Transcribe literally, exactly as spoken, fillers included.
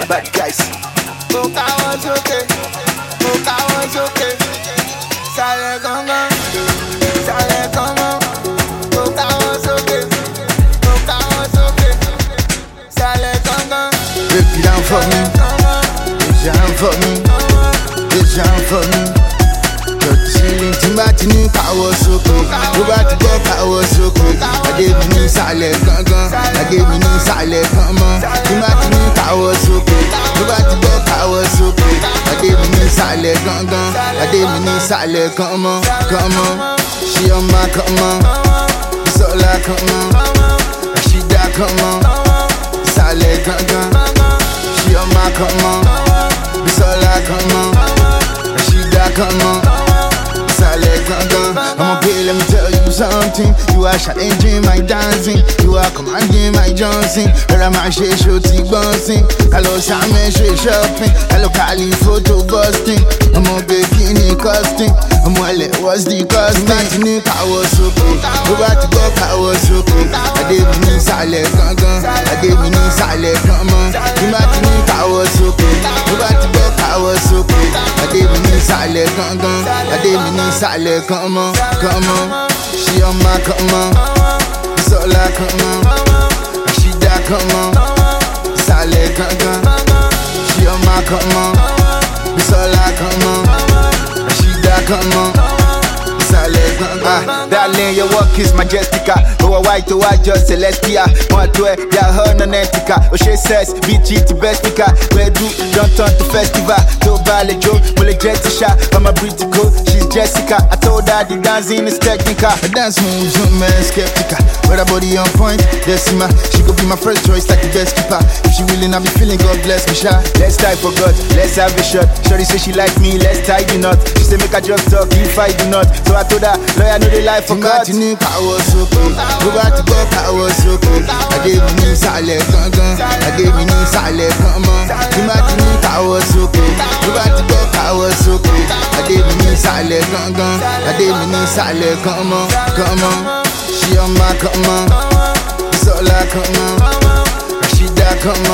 bad guys. Boca was okay, Boca was okay. Sale gongo, sale gongo. Boca was okay, Boca was okay. Sale gongo. Break it down for me, break it down for me, break it down for me. Ceiling timati ni kawo soko, tó bá ti gbọ́ kawo soko. Adé mi ní sàlẹ̀ gangan, adé mi ní sàlẹ̀ kanmọ́. Timati ni kawo soko, tó bá ti gbọ́ kawo soko. Adé mi ní sàlẹ̀ gangan, adé mi ní sàlẹ̀ kanmọ́, kanmọ́. She on my kanmọ́, Bisola kanmọ́, Rashida kanmọ́, sàlẹ̀ gangan. She on my kanmọ́, Bisola kanmọ́, Rashida kanmọ́. I'ma pay, let me tell you something. You are challenging my dancing, you are commanding my Johnson. Pero I'm a shit show T-Bouncing. Hello, Sammy, shit shopping. Hello, Cali, photo busting. I'm a bikini costume. I'm well, it was the costume. Timati kawo soko, tó bá ti gbọ́ kawo soko. Adé mi ní sàlẹ̀ gangan, adé mi ní sàlẹ̀ kanmọ́. Timati kawo soko, tó bá ti gbọ́ kawo soko. Adé mi ní sàlẹ̀ gangan, adé mi ní sàlẹ̀ kanmọ́, kanmọ́. She on my kanmọ́, Bisola kanmọ́, Rashida kanmọ́, sàlẹ̀ gangan. She on my kanmọ́, Bisola kanmọ́, Rashida kanmọ́. Ah, darling, your work is majestica. Go white to white, just celestia. One to it, yeah, her nanetica. O'Shea says, B G to bestica. Where do, don't turn to festival. To ballet joke, will it jet to shot. I'm a pretty cool, she's Jessica. I told her the dancing is technical. Her dance moves, no man skeptical. But her body on point, Decima. She could be my first choice, like the best keeper. If she willing, I'll be feeling, God bless me, sha. Let's tie for God, let's have a shot. Shorty say she like me, let's tie the knot. She say make her just talk, if I do not. So I told her, lawyer know the life for God. Timati ni kawo soko, tó bá ti gbọ́ kawo soko. Adé mi ní sàlẹ̀ gangan, adé mi ní sàlẹ̀ kanmọ́. Timati ni kawo soko, tó bá ti gbọ́ kawo soko. Adé mi ní sàlẹ̀ gangan, adé mi ní sàlẹ̀ kanmọ́, kanmọ́. She on my kanmọ́, Bisola kanmọ́, Rashida kanmọ́.